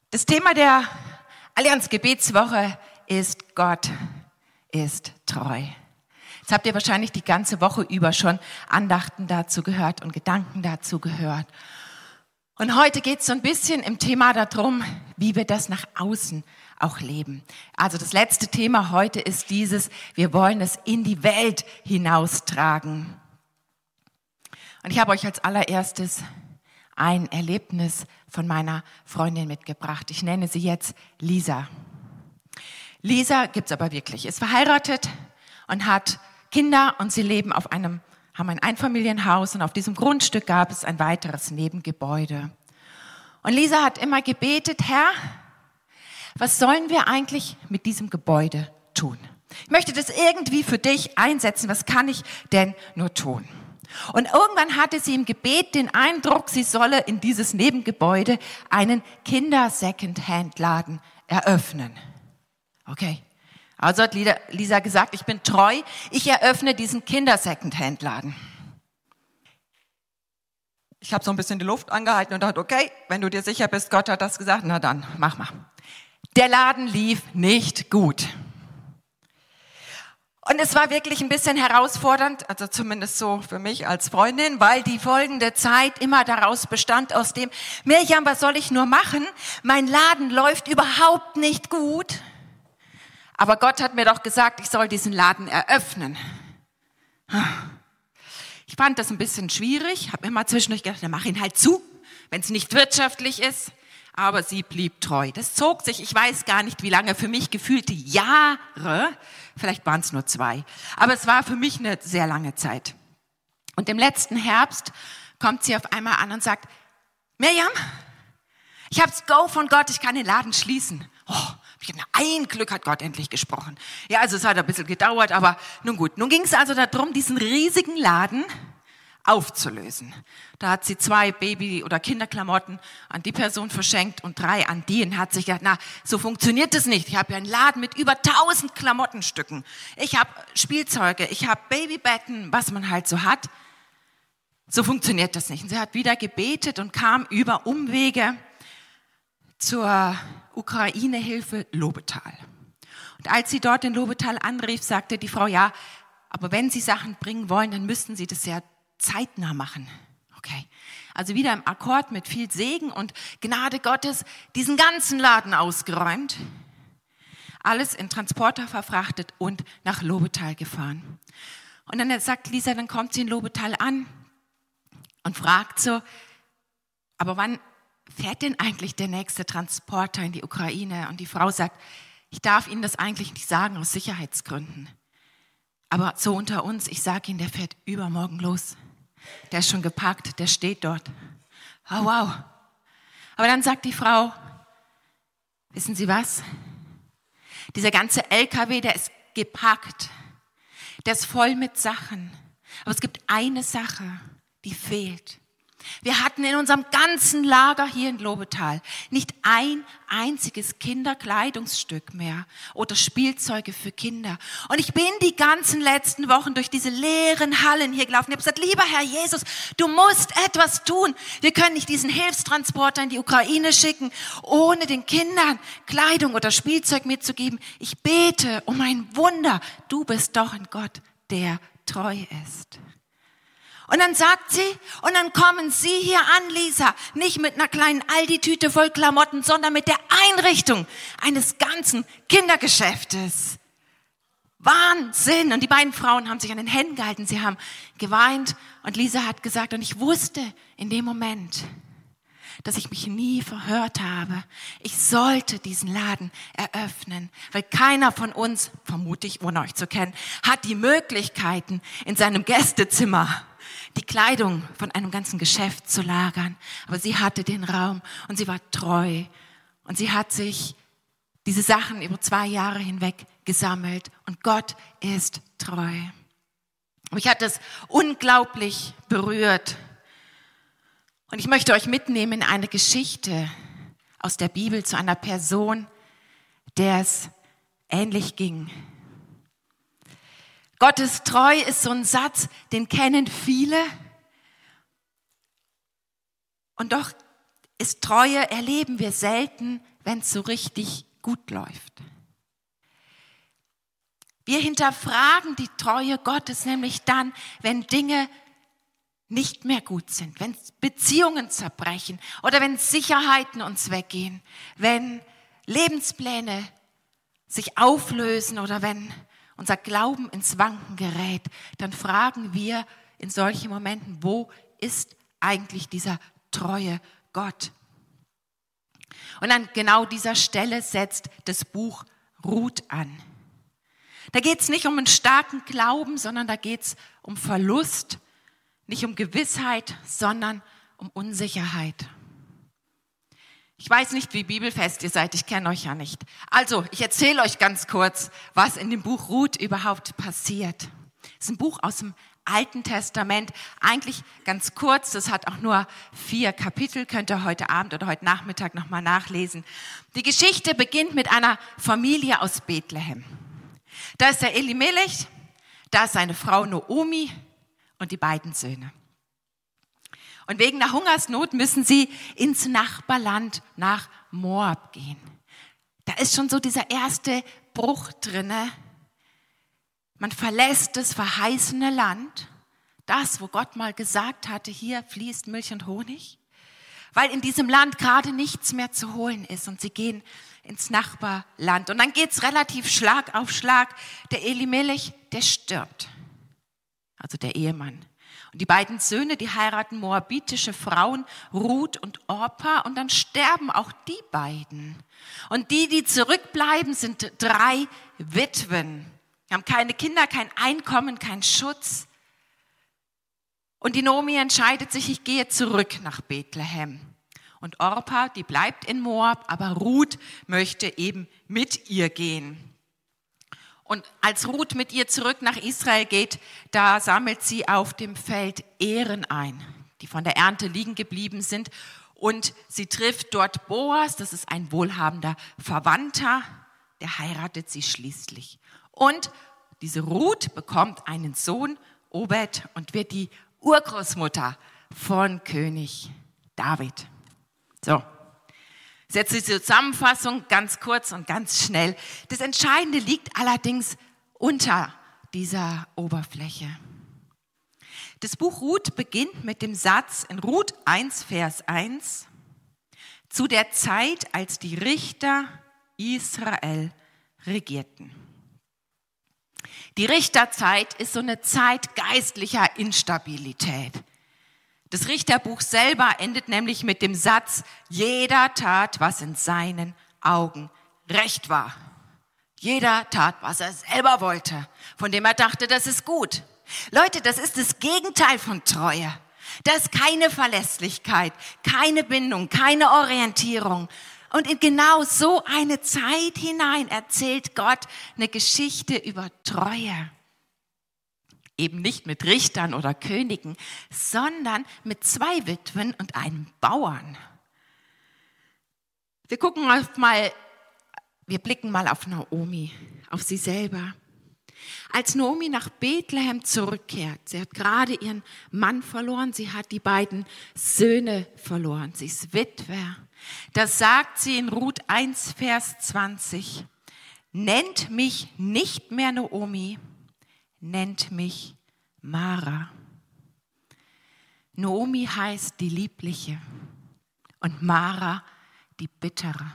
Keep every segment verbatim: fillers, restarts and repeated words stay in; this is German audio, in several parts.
Das Thema der Allianz Gebetswoche ist Gott ist treu. Jetzt habt ihr wahrscheinlich die ganze Woche über schon Andachten dazu gehört und Gedanken dazu gehört. Und heute geht es so ein bisschen im Thema darum, wie wir das nach außen auch leben. Also das letzte Thema heute ist dieses, wir wollen es in die Welt hinaustragen. Und ich habe euch als allererstes ein Erlebnis von meiner Freundin mitgebracht. Ich nenne sie jetzt Lisa. Lisa gibt's aber wirklich, ist verheiratet und hat Kinder und sie leben auf einem, haben ein Einfamilienhaus und auf diesem Grundstück gab es ein weiteres Nebengebäude. Und Lisa hat immer gebetet, Herr, was sollen wir eigentlich mit diesem Gebäude tun? Ich möchte das irgendwie für dich einsetzen, was kann ich denn nur tun? Und irgendwann hatte sie im Gebet den Eindruck, sie solle in dieses Nebengebäude einen Kinder-Secondhand-Laden eröffnen. Okay, also hat Lisa gesagt, ich bin treu, ich eröffne diesen Kinder-Secondhand-Laden. Ich habe so ein bisschen die Luft angehalten und dachte, okay, wenn du dir sicher bist, Gott hat das gesagt, na dann, mach mal. Der Laden lief nicht gut. Und es war wirklich ein bisschen herausfordernd, also zumindest so für mich als Freundin, weil die folgende Zeit immer daraus bestand aus dem, Mirjam, was soll ich nur machen? Mein Laden läuft überhaupt nicht gut. Aber Gott hat mir doch gesagt, ich soll diesen Laden eröffnen. Ich fand das ein bisschen schwierig, habe immer zwischendurch gedacht, dann mach ihn halt zu, wenn es nicht wirtschaftlich ist. Aber sie blieb treu. Das zog sich, ich weiß gar nicht wie lange, für mich gefühlte Jahre, vielleicht waren es nur zwei, aber es war für mich eine sehr lange Zeit. Und im letzten Herbst kommt sie auf einmal an und sagt, Mirjam, ich habe das Go von Gott, ich kann den Laden schließen. Oh, ein Glück hat Gott endlich gesprochen. Ja, also es hat ein bisschen gedauert, aber nun gut. Nun ging es also darum, diesen riesigen Laden aufzulösen. Da hat sie zwei Baby- oder Kinderklamotten an die Person verschenkt und drei an die und hat sich gedacht, na, so funktioniert das nicht. Ich habe ja einen Laden mit über tausend Klamottenstücken. Ich habe Spielzeuge, ich habe Babybetten, was man halt so hat. So funktioniert das nicht. Und sie hat wieder gebetet und kam über Umwege zur Ukraine-Hilfe Lobetal. Und als sie dort in Lobetal anrief, sagte die Frau, ja, aber wenn Sie Sachen bringen wollen, dann müssten Sie das ja zeitnah machen. Okay. Also wieder im Akkord mit viel Segen und Gnade Gottes diesen ganzen Laden ausgeräumt. Alles in Transporter verfrachtet und nach Lobetal gefahren. Und dann sagt Lisa, dann kommt sie in Lobetal an und fragt so, aber wann fährt denn eigentlich der nächste Transporter in die Ukraine? Und die Frau sagt, ich darf Ihnen das eigentlich nicht sagen aus Sicherheitsgründen. Aber so unter uns, ich sage Ihnen, der fährt übermorgen los. Der ist schon gepackt, der steht dort. Oh, wow. Aber dann sagt die Frau, wissen Sie was? Dieser ganze L K W, der ist gepackt. Der ist voll mit Sachen. Aber es gibt eine Sache, die fehlt. Wir hatten in unserem ganzen Lager hier in Lobetal nicht ein einziges Kinderkleidungsstück mehr oder Spielzeuge für Kinder. Und ich bin die ganzen letzten Wochen durch diese leeren Hallen hier gelaufen. Ich habe gesagt, lieber Herr Jesus, du musst etwas tun. Wir können nicht diesen Hilfstransporter in die Ukraine schicken, ohne den Kindern Kleidung oder Spielzeug mitzugeben. Ich bete um ein Wunder. Du bist doch ein Gott, der treu ist. Und dann sagt sie, und dann kommen Sie hier an, Lisa, nicht mit einer kleinen Aldi-Tüte voll Klamotten, sondern mit der Einrichtung eines ganzen Kindergeschäftes. Wahnsinn! Und die beiden Frauen haben sich an den Händen gehalten, sie haben geweint und Lisa hat gesagt, und ich wusste in dem Moment, dass ich mich nie verhört habe. Ich sollte diesen Laden eröffnen, weil keiner von uns, vermute ich, ohne euch zu kennen, hat die Möglichkeiten in seinem Gästezimmer die Kleidung von einem ganzen Geschäft zu lagern. Aber sie hatte den Raum und sie war treu. Und sie hat sich diese Sachen über zwei Jahre hinweg gesammelt. Und Gott ist treu. Mich hat das unglaublich berührt. Und ich möchte euch mitnehmen in eine Geschichte aus der Bibel zu einer Person, der es ähnlich ging. Gott ist treu ist so ein Satz, den kennen viele. Und doch ist Treue, erleben wir selten, wenn es so richtig gut läuft. Wir hinterfragen die Treue Gottes nämlich dann, wenn Dinge nicht mehr gut sind, wenn Beziehungen zerbrechen oder wenn Sicherheiten uns weggehen, wenn Lebenspläne sich auflösen oder wenn unser Glauben ins Wanken gerät, dann fragen wir in solchen Momenten, wo ist eigentlich dieser treue Gott? Und an genau dieser Stelle setzt das Buch Ruth an. Da geht es nicht um einen starken Glauben, sondern da geht es um Verlust, nicht um Gewissheit, sondern um Unsicherheit. Ich weiß nicht, wie bibelfest ihr seid, ich kenne euch ja nicht. Also, ich erzähle euch ganz kurz, was in dem Buch Ruth überhaupt passiert. Es ist ein Buch aus dem Alten Testament, eigentlich ganz kurz, das hat auch nur vier Kapitel, könnt ihr heute Abend oder heute Nachmittag nochmal nachlesen. Die Geschichte beginnt mit einer Familie aus Bethlehem. Da ist der Elimelech, da ist seine Frau Naomi und die beiden Söhne. Und wegen der Hungersnot müssen sie ins Nachbarland nach Moab gehen. Da ist schon so dieser erste Bruch drinne. Man verlässt das verheißene Land, das, wo Gott mal gesagt hatte, hier fließt Milch und Honig, weil in diesem Land gerade nichts mehr zu holen ist und sie gehen ins Nachbarland. Und dann geht's relativ Schlag auf Schlag. Der Elimelech, der stirbt, also der Ehemann. Und die beiden Söhne, die heiraten moabitische Frauen, Ruth und Orpa, und dann sterben auch die beiden. Und die, die zurückbleiben, sind drei Witwen. Die haben keine Kinder, kein Einkommen, keinen Schutz. Und die Naomi entscheidet sich, ich gehe zurück nach Bethlehem. Und Orpa, die bleibt in Moab, aber Ruth möchte eben mit ihr gehen. Und als Ruth mit ihr zurück nach Israel geht, da sammelt sie auf dem Feld Ähren ein, die von der Ernte liegen geblieben sind. Und sie trifft dort Boas, das ist ein wohlhabender Verwandter, der heiratet sie schließlich. Und diese Ruth bekommt einen Sohn, Obed, und wird die Urgroßmutter von König David. So, jetzt die Zusammenfassung ganz kurz und ganz schnell. Das Entscheidende liegt allerdings unter dieser Oberfläche. Das Buch Ruth beginnt mit dem Satz in Ruth eins, Vers eins, zu der Zeit, als die Richter Israel regierten. Die Richterzeit ist so eine Zeit geistlicher Instabilität. Das Richterbuch selber endet nämlich mit dem Satz, jeder tat, was in seinen Augen recht war. Jeder tat, was er selber wollte, von dem er dachte, das ist gut. Leute, das ist das Gegenteil von Treue. Das ist keine Verlässlichkeit, keine Bindung, keine Orientierung. Und in genau so eine Zeit hinein erzählt Gott eine Geschichte über Treue. Eben nicht mit Richtern oder Königen, sondern mit zwei Witwen und einem Bauern. Wir gucken mal, wir blicken mal auf Naomi, auf sie selber. Als Naomi nach Bethlehem zurückkehrt, sie hat gerade ihren Mann verloren, sie hat die beiden Söhne verloren, sie ist Witwe. Das sagt sie in Ruth eins, Vers zwanzig. Nennt mich nicht mehr Naomi, nennt mich Mara. Naomi heißt die Liebliche und Mara die Bittere.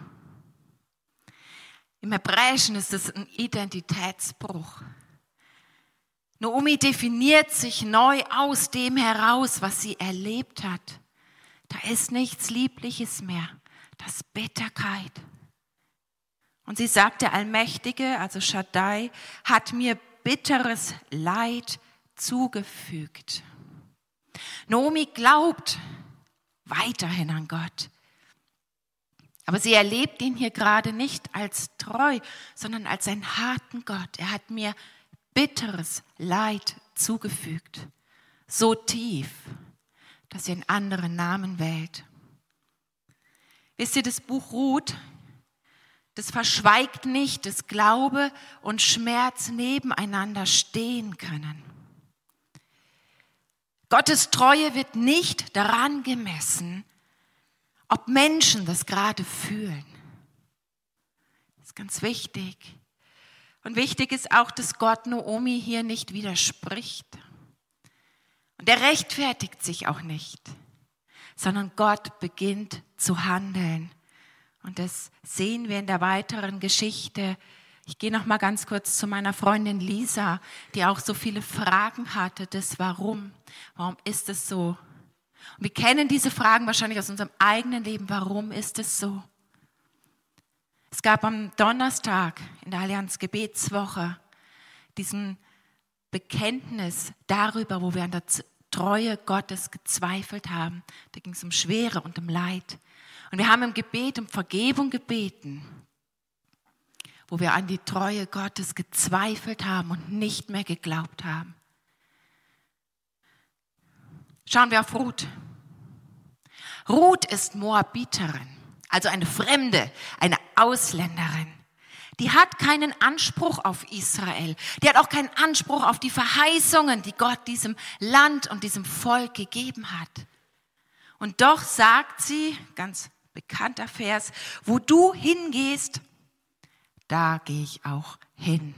Im Hebräischen ist es ein Identitätsbruch. Naomi definiert sich neu aus dem heraus, was sie erlebt hat. Da ist nichts Liebliches mehr, das ist Bitterkeit. Und sie sagt, der Allmächtige, also Shaddai, hat mir bitteres Leid zugefügt. Naomi glaubt weiterhin an Gott. Aber sie erlebt ihn hier gerade nicht als treu, sondern als einen harten Gott. Er hat mir bitteres Leid zugefügt. So tief, dass sie einen anderen Namen wählt. Wisst ihr, das Buch Ruth, das verschweigt nicht, dass Glaube und Schmerz nebeneinander stehen können. Gottes Treue wird nicht daran gemessen, ob Menschen das gerade fühlen. ist ganz wichtig. Und wichtig ist auch, dass Gott Naomi hier nicht widerspricht. Und er rechtfertigt sich auch nicht, sondern Gott beginnt zu handeln. Und das sehen wir in der weiteren Geschichte. Ich gehe noch mal ganz kurz zu meiner Freundin Lisa, die auch so viele Fragen hatte, das Warum. Warum ist es so? Und wir kennen diese Fragen wahrscheinlich aus unserem eigenen Leben. Warum ist es so? Es gab am Donnerstag in der Allianz Gebetswoche diesen Bekenntnis darüber, wo wir an der Treue Gottes gezweifelt haben. Da ging es um Schwere und um Leid. Und wir haben im Gebet um Vergebung gebeten, wo wir an die Treue Gottes gezweifelt haben und nicht mehr geglaubt haben. Schauen wir auf Ruth. Ruth ist Moabiterin, also eine Fremde, eine Ausländerin. Die hat keinen Anspruch auf Israel. Die hat auch keinen Anspruch auf die Verheißungen, die Gott diesem Land und diesem Volk gegeben hat. Und doch sagt sie, ganz bekannter Vers, wo du hingehst, da gehe ich auch hin.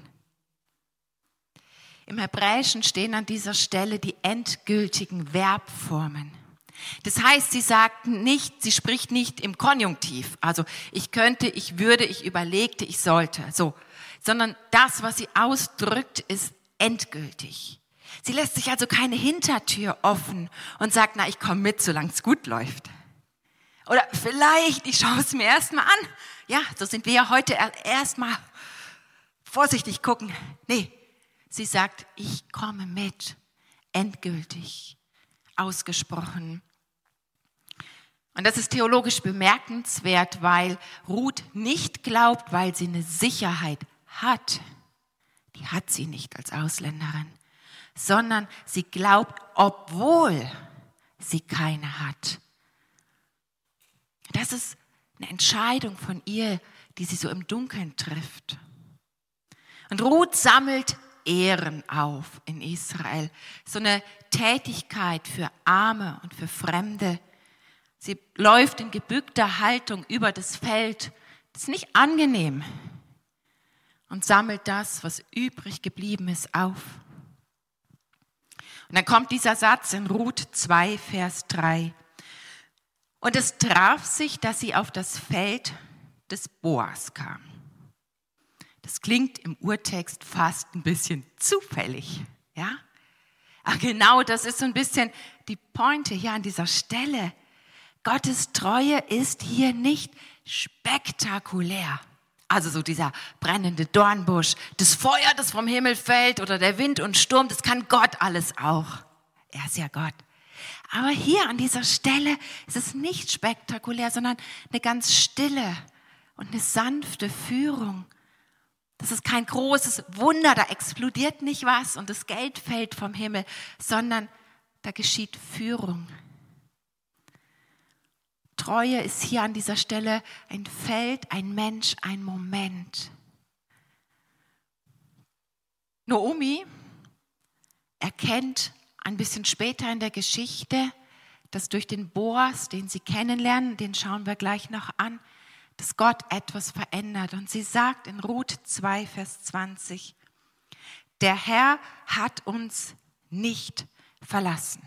Im Hebräischen stehen an dieser Stelle die endgültigen Verbformen. Das heißt, sie sagt nicht, sie spricht nicht im Konjunktiv, also ich könnte, ich würde, ich überlegte, ich sollte, so, sondern das, was sie ausdrückt, ist endgültig. Sie lässt sich also keine Hintertür offen und sagt, na, ich komme mit, solange es gut läuft. Oder vielleicht, ich schaue es mir erstmal an. Ja, so sind wir ja heute erstmal vorsichtig gucken. Nee, sie sagt, ich komme mit, endgültig, ausgesprochen. Und das ist theologisch bemerkenswert, weil Ruth nicht glaubt, weil sie eine Sicherheit hat. Die hat sie nicht als Ausländerin, sondern sie glaubt, obwohl sie keine hat. Das ist eine Entscheidung von ihr, die sie so im Dunkeln trifft. Und Ruth sammelt Ehren auf in Israel. So eine Tätigkeit für Arme und für Fremde. Sie läuft in gebückter Haltung über das Feld. Das ist nicht angenehm. Und sammelt das, was übrig geblieben ist, auf. Und dann kommt dieser Satz in Ruth zwei, Vers drei. Und es traf sich, dass sie auf das Feld des Boas kam. Das klingt im Urtext fast ein bisschen zufällig, ja? Aber genau das ist so ein bisschen die Pointe hier an dieser Stelle. Gottes Treue ist hier nicht spektakulär. Also so dieser brennende Dornbusch, das Feuer, das vom Himmel fällt oder der Wind und Sturm, das kann Gott alles auch. Er ist ja Gott. Aber hier an dieser Stelle ist es nicht spektakulär, sondern eine ganz stille und eine sanfte Führung. Das ist kein großes Wunder, da explodiert nicht was und das Geld fällt vom Himmel, sondern da geschieht Führung. Treue ist hier an dieser Stelle ein Feld, ein Mensch, ein Moment. Naomi erkennt ein bisschen später in der Geschichte, dass durch den Boas, den sie kennenlernen, den schauen wir gleich noch an, dass Gott etwas verändert. Und sie sagt in Ruth zwei, Vers zwanzig, der Herr hat uns nicht verlassen.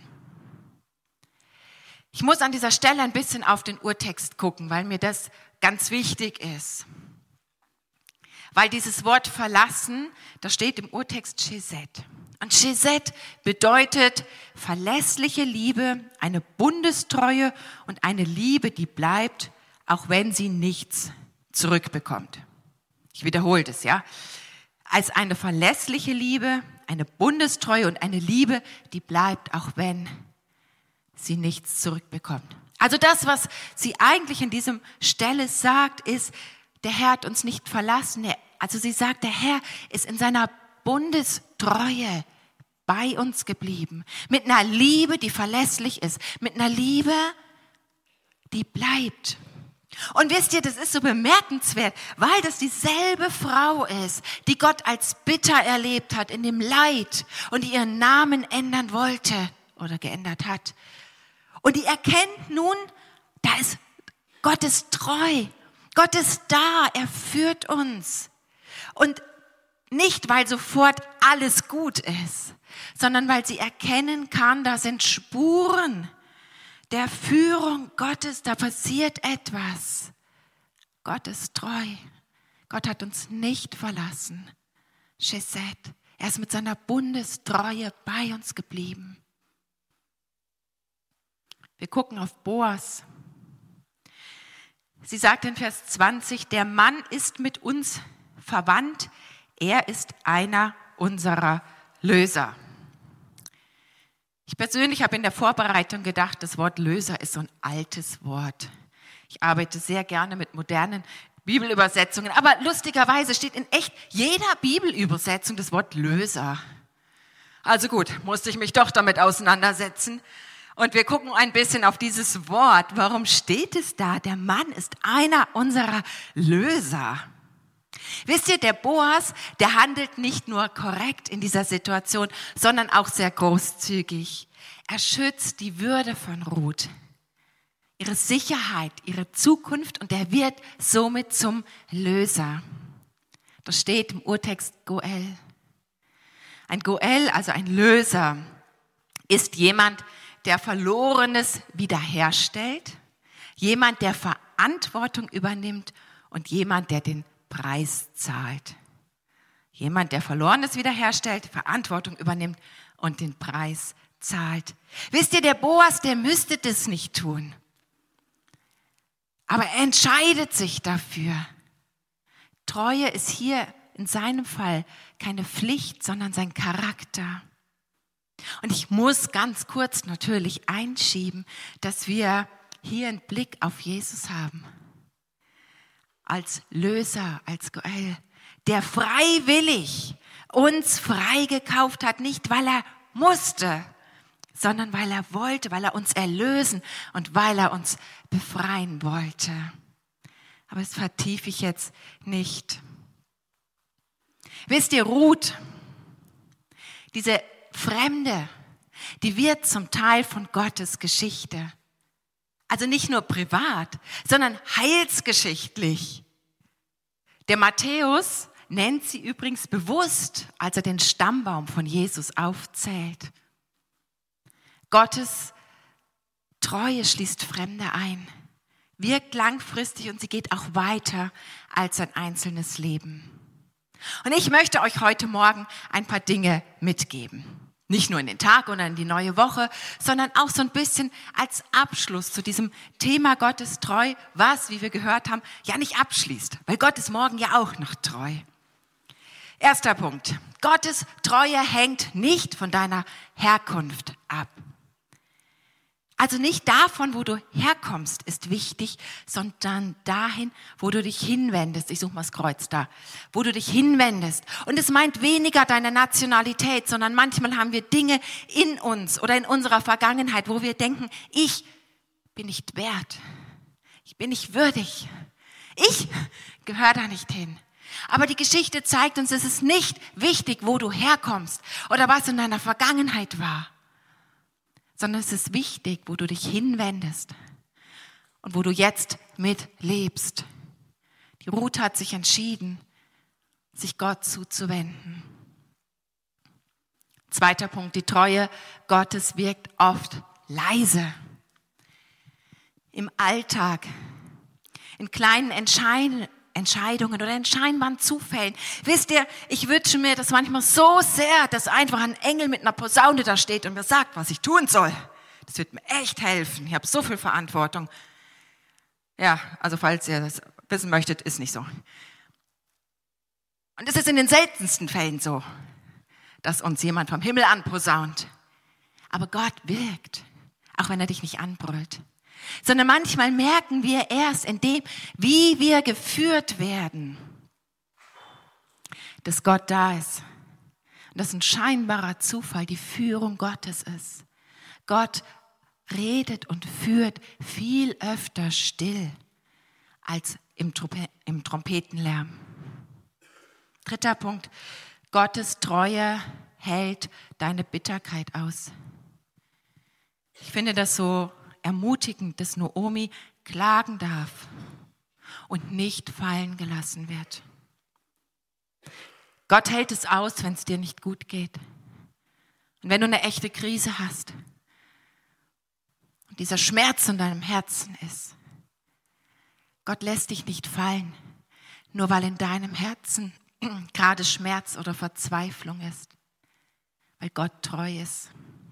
Ich muss an dieser Stelle ein bisschen auf den Urtext gucken, weil mir das ganz wichtig ist. Weil dieses Wort verlassen, da steht im Urtext Chesed. Und Chesed bedeutet verlässliche Liebe, eine Bundestreue und eine Liebe, die bleibt, auch wenn sie nichts zurückbekommt. Ich wiederhole das, ja. Als eine verlässliche Liebe, eine Bundestreue und eine Liebe, die bleibt, auch wenn sie nichts zurückbekommt. Also das, was sie eigentlich in diesem Stelle sagt, ist, der Herr hat uns nicht verlassen. Also sie sagt, der Herr ist in seiner Bundestreue bei uns geblieben. Mit einer Liebe, die verlässlich ist. Mit einer Liebe, die bleibt. Und wisst ihr, das ist so bemerkenswert, weil das dieselbe Frau ist, die Gott als bitter erlebt hat in dem Leid und die ihren Namen ändern wollte oder geändert hat. Und die erkennt nun, da ist Gott ist treu Gott ist da, er führt uns. Und nicht, weil sofort alles gut ist, sondern weil sie erkennen kann, da sind Spuren der Führung Gottes, da passiert etwas. Gott ist treu. Gott hat uns nicht verlassen. Chesed, er ist mit seiner Bundestreue bei uns geblieben. Wir gucken auf Boas. Sie sagt in Vers zwanzig, der Mann ist mit uns verwandt, er ist einer unserer Löser. Ich persönlich habe in der Vorbereitung gedacht, das Wort Löser ist so ein altes Wort. Ich arbeite sehr gerne mit modernen Bibelübersetzungen, aber lustigerweise steht in echt jeder Bibelübersetzung das Wort Löser. Also gut, musste ich mich doch damit auseinandersetzen. Und wir gucken ein bisschen auf dieses Wort. Warum steht es da? Der Mann ist einer unserer Löser. Wisst ihr, der Boas, der handelt nicht nur korrekt in dieser Situation, sondern auch sehr großzügig. Er schützt die Würde von Ruth, ihre Sicherheit, ihre Zukunft, und er wird somit zum Löser. Das steht im Urtext Goel. Ein Goel, also ein Löser, ist jemand, der Verlorenes wiederherstellt, jemand, der Verantwortung übernimmt und jemand, der den Preis zahlt. Jemand, der Verlorenes wiederherstellt, Verantwortung übernimmt und den Preis zahlt. Wisst ihr, der Boas, der müsste das nicht tun. Aber er entscheidet sich dafür. Treue ist hier in seinem Fall keine Pflicht, sondern sein Charakter. Und ich muss ganz kurz natürlich einschieben, dass wir hier einen Blick auf Jesus haben. Als Löser, als Goel, der freiwillig uns freigekauft hat, nicht weil er musste, sondern weil er wollte, weil er uns erlösen und weil er uns befreien wollte. Aber das vertiefe ich jetzt nicht. Wisst ihr, Ruth, diese Fremde, die wird zum Teil von Gottes Geschichte. Also nicht nur privat, sondern heilsgeschichtlich. Der Matthäus nennt sie übrigens bewusst, als er den Stammbaum von Jesus aufzählt. Gottes Treue schließt Fremde ein, wirkt langfristig und sie geht auch weiter als ein einzelnes Leben. Und ich möchte euch heute Morgen ein paar Dinge mitgeben. Nicht nur in den Tag oder in die neue Woche, sondern auch so ein bisschen als Abschluss zu diesem Thema Gottes treu, was, wie wir gehört haben, ja nicht abschließt, weil Gott ist morgen ja auch noch treu. Erster Punkt. Gottes Treue hängt nicht von deiner Herkunft ab. Also nicht davon, wo du herkommst, ist wichtig, sondern dahin, wo du dich hinwendest. Ich suche mal das Kreuz da. Wo du dich hinwendest. Und es meint weniger deine Nationalität, sondern manchmal haben wir Dinge in uns oder in unserer Vergangenheit, wo wir denken, ich bin nicht wert. Ich bin nicht würdig. Ich gehöre da nicht hin. Aber die Geschichte zeigt uns, es ist nicht wichtig, wo du herkommst oder was in deiner Vergangenheit war. Sondern es ist wichtig, wo du dich hinwendest und wo du jetzt mitlebst. Die Ruth hat sich entschieden, sich Gott zuzuwenden. Zweiter Punkt, die Treue Gottes wirkt oft leise. Im Alltag, in kleinen Entscheidungen, Entscheidungen oder in scheinbaren Zufällen. Wisst ihr, ich wünsche mir das manchmal so sehr, dass einfach ein Engel mit einer Posaune da steht und mir sagt, was ich tun soll. Das wird mir echt helfen. Ich habe so viel Verantwortung. Ja, also falls ihr das wissen möchtet, ist nicht so. Und es ist in den seltensten Fällen so, dass uns jemand vom Himmel anposaunt. Aber Gott wirkt, auch wenn er dich nicht anbrüllt. Sondern manchmal merken wir erst in dem, wie wir geführt werden, dass Gott da ist. Und dass ein scheinbarer Zufall die Führung Gottes ist. Gott redet und führt viel öfter still als im, Truppe, im Trompetenlärm. Dritter Punkt, Gottes Treue hält deine Bitterkeit aus. Ich finde das so ermutigend, dass Naomi klagen darf und nicht fallen gelassen wird. Gott hält es aus, wenn es dir nicht gut geht. Und wenn du eine echte Krise hast und dieser Schmerz in deinem Herzen ist, Gott lässt dich nicht fallen, nur weil in deinem Herzen gerade Schmerz oder Verzweiflung ist, weil Gott treu ist.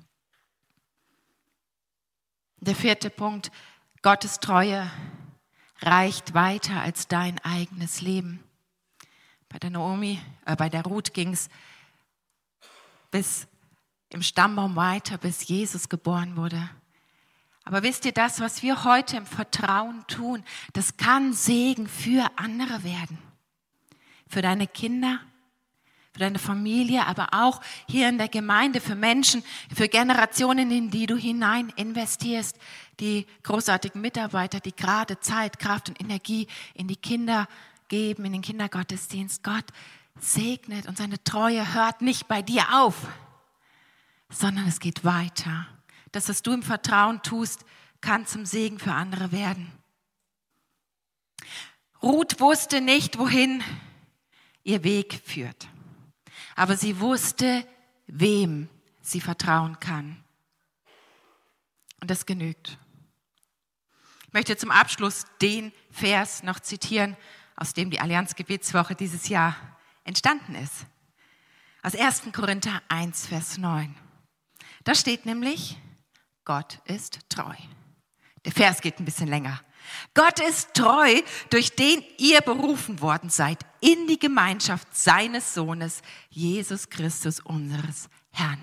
Der vierte Punkt, Gottes Treue reicht weiter als dein eigenes Leben. Bei der Naomi, äh, bei der Ruth ging es bis im Stammbaum weiter, bis Jesus geboren wurde. Aber wisst ihr, das, was wir heute im Vertrauen tun, das kann Segen für andere werden. Für deine Kinder, für deine Familie, aber auch hier in der Gemeinde, für Menschen, für Generationen, in die du hinein investierst, die großartigen Mitarbeiter, die gerade Zeit, Kraft und Energie in die Kinder geben, in den Kindergottesdienst. Gott segnet und seine Treue hört nicht bei dir auf, sondern es geht weiter. Das, was du im Vertrauen tust, kann zum Segen für andere werden. Ruth wusste nicht, wohin ihr Weg führt. Aber sie wusste, wem sie vertrauen kann. Und das genügt. Ich möchte zum Abschluss den Vers noch zitieren, aus dem die Allianz-Gebetswoche dieses Jahr entstanden ist. Aus erster Korinther eins, Vers neun. Da steht nämlich, Gott ist treu. Der Vers geht ein bisschen länger. Gott ist treu, durch den ihr berufen worden seid in die Gemeinschaft seines Sohnes, Jesus Christus, unseres Herrn.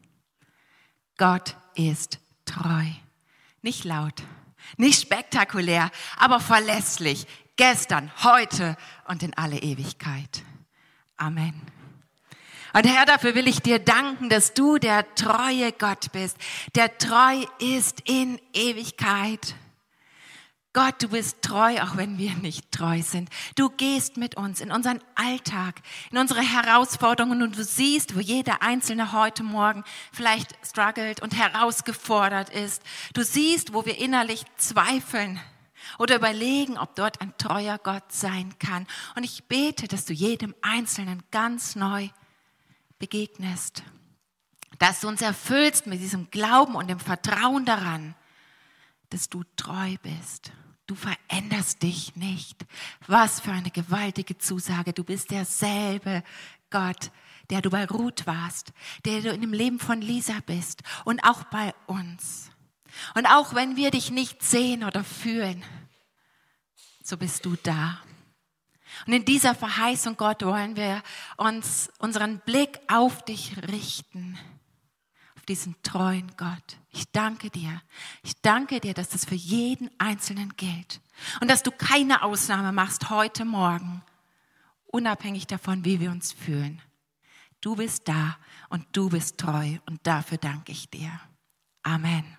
Gott ist treu. Nicht laut, nicht spektakulär, aber verlässlich. Gestern, heute und in alle Ewigkeit. Amen. Und Herr, dafür will ich dir danken, dass du der treue Gott bist, der treu ist in Ewigkeit. Gott, du bist treu, auch wenn wir nicht treu sind. Du gehst mit uns in unseren Alltag, in unsere Herausforderungen und du siehst, wo jeder Einzelne heute Morgen vielleicht struggelt und herausgefordert ist. Du siehst, wo wir innerlich zweifeln oder überlegen, ob dort ein treuer Gott sein kann. Und ich bete, dass du jedem Einzelnen ganz neu begegnest, dass du uns erfüllst mit diesem Glauben und dem Vertrauen daran, dass du treu bist. Du veränderst dich nicht. Was für eine gewaltige Zusage. Du bist derselbe Gott, der du bei Ruth warst, der du in dem Leben von Lisa bist und auch bei uns. Und auch wenn wir dich nicht sehen oder fühlen, so bist du da. Und in dieser Verheißung, Gott, wollen wir uns unseren Blick auf dich richten, auf diesen treuen Gott. Ich danke dir. Ich danke dir, dass das für jeden Einzelnen gilt und dass du keine Ausnahme machst heute Morgen, unabhängig davon, wie wir uns fühlen. Du bist da und du bist treu und dafür danke ich dir. Amen.